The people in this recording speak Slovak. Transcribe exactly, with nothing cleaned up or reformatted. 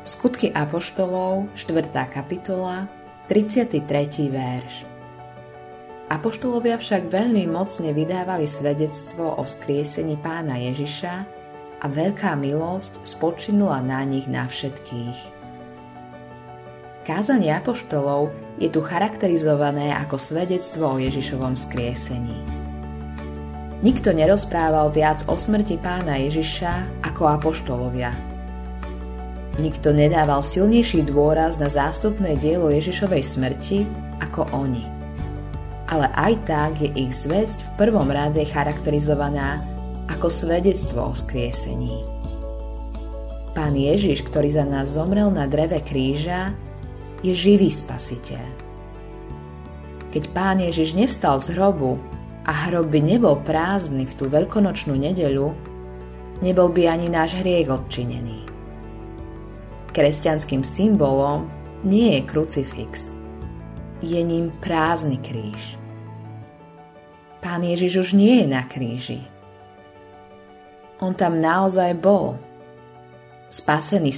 Skutky apoštolov, štvrtá kapitola, tridsiaty tretí verš. Apoštolovia však veľmi mocne vydávali svedectvo o vzkriesení Pána Ježiša a veľká milosť spočinula na nich na všetkých. Kázanie apoštolov je tu charakterizované ako svedectvo o Ježišovom vzkriesení. Nikto nerozprával viac o smrti Pána Ježiša ako apoštolovia. Nikto nedával silnejší dôraz na zástupné dielo Ježišovej smrti ako oni. Ale aj tak je ich zvesť v prvom rade charakterizovaná ako svedectvo o vzkriesení. Pán Ježiš, ktorý za nás zomrel na dreve kríža, je živý spasiteľ. Keď Pán Ježiš nevstal z hrobu a hrob by nebol prázdny v tú veľkonočnú nedeľu, nebol by ani náš hriech odčinený. Kresťanským symbolom nie je krucifix, je ním prázdny kríž. Pán Ježiš už nie je na kríži. On tam naozaj bol. Spasený